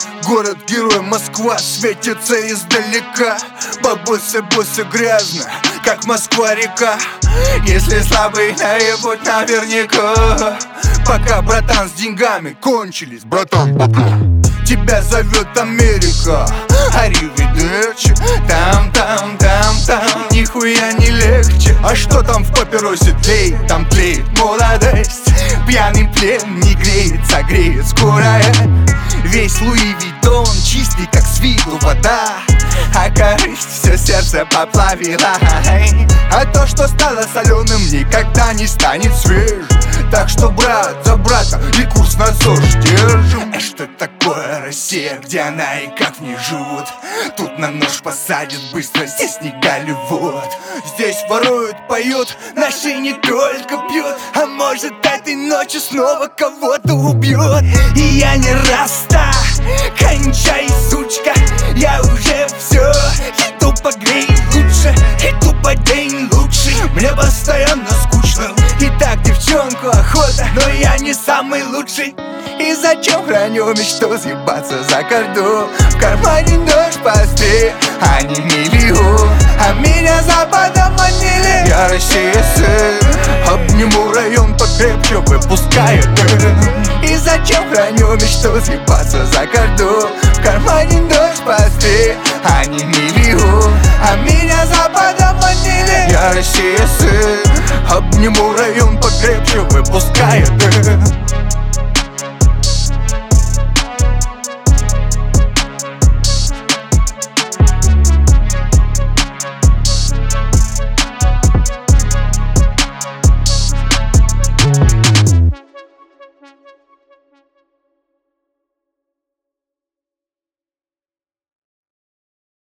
Город-герой Москва светится издалека. Бабусы, бусы грязно, как Москва-река. Если слабый наебут наверняка. Пока, братан, с деньгами кончились, братан, пока. Тебя зовет Америка, аривидерчи. Там, нихуя не легче. А что там в папиросе тлеет? Там тлеет молодость. Пьяный плен не греет, согреет скорая. Весь Луи Виттон чистый, как с виду вода. А корысть все сердце поплавила. А то, что стало соленым, никогда не станет свежим. Так что, брат за брата и курс на ЗОЖ держим. Что такое Россия, где она и как в ней живут? Тут на нож посадят быстро, здесь не Голливуд. Здесь воруют, поют, наши не только пьют. А может, этой ночью снова кого-то убьют. И я не раста, кончай, сучка. Я уже все, иду погрей лучше, иду по день лучший. Мне постоянно скучно, и так девчонку охота. Но я не самый лучший. И зачем храню мечту съебаться за кордон? В кармане нож посты, а не миллион. А меня западом манили. Я Россия сын, обниму район покрепче, выпускаю дым. И зачем храню мечту съебаться за кордон? В кармане нож посты, а не миллион. А меня западом манили. Я Россия сын, обниму район покрепче, выпускаю дым.